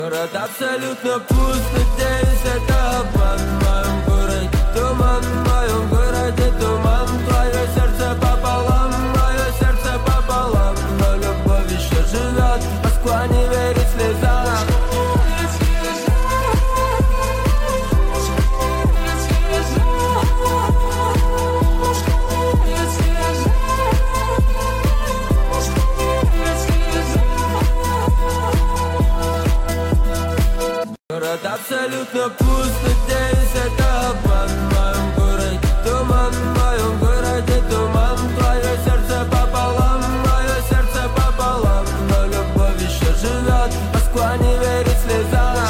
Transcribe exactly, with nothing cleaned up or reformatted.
Город абсолютно пуст, надеюсь, это обман. В моем городе туман, в моем городе туман. Твое сердце пополам, мое сердце пополам. Но любовь еще живет, Москва не верит слезам. Город абсолютно пуст, надеюсь, это обман. В моем городе туман, в моем городе туман. Твое сердце пополам, мое сердце пополам. Но любовь еще живет, Москва не верит слезам.